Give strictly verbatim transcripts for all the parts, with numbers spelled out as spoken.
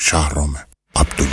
شهرام عبدلی.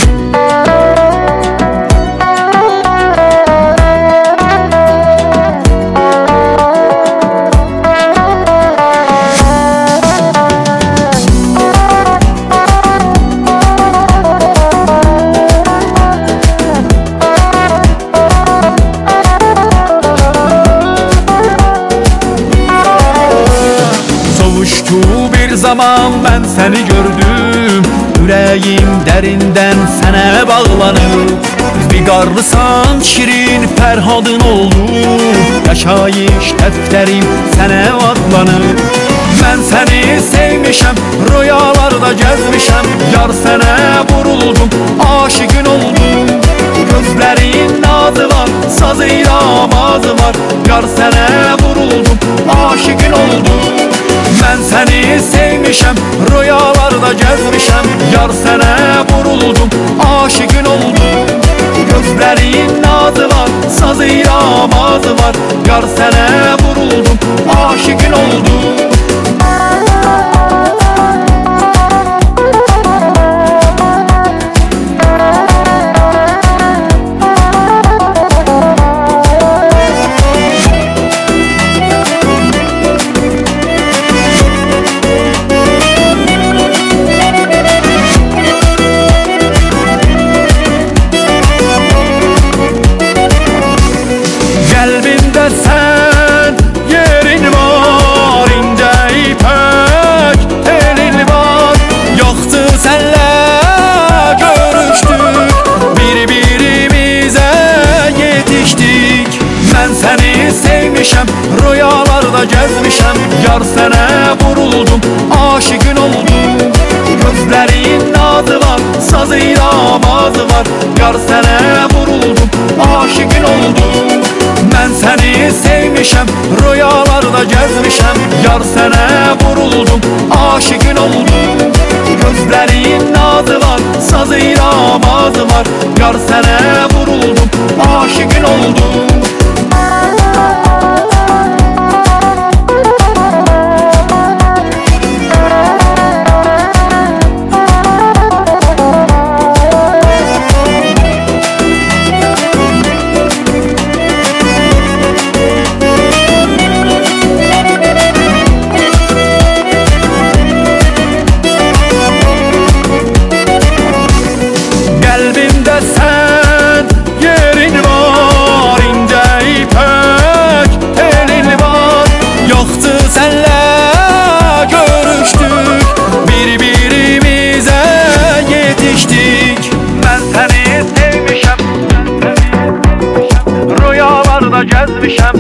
Savuştu bir zaman ben seni gördüm, yüreğim derinden sene bağlanıp. Bir qarlısan şirin Ferhadın oldu, yaşayış defterim sene adlanıp. Ben seni sevmişem, rüyalarda gezmişem, yar sene vuruldum, aşıkın oldum. Gözlerin nazı var, sazıyla amazı var, yar sene vuruldum, aşıkın oldum. Ben seni sevmişem, rüyalarda gezmişem, yar sene vuruldum, aşıkın oldum. Gözlerin nazı var, sazıyla amazı var, yar sene vuruldum, aşıkın oldum. Kalbimde sen yerin var, inde ipek elin var. Yoktu senle görüştük, birbirimize yetiştik. Ben seni sevmişem, rüyalarda gezmişem, yar sene vuruldum, aşıkın oldum. Gözlerin nazı var, sazıyla amazı var, yar sene vuruldum, aşıkın oldum. Ben seni sevmişem, rüyalarda gezmişem, yar sene vuruldum, aşıkın oldum. Gözlerin nazı var, sazıyla amazı var, yar sene vuruldum, aşıkın oldum. Kalbimde sen yerin var, inde ipek elin var. Yoktu senle görüştük, birbirimize yetiştik. Ben seni sevmişem, rüyalarda gezmişem,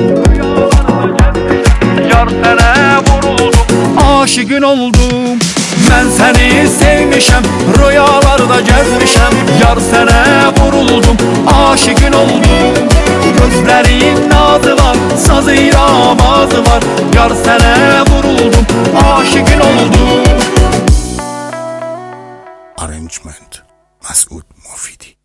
yar sene vuruldum, aşıkın oldum. Ben seni sevmişem, rüyalarda gezmişem, yar sene vuruldum, aşıkın oldum. Gözlerin nazı var, sazıyla amazı var, yar sene vuruldum, aşıkın oldum. Arrangement Masud Mofidi.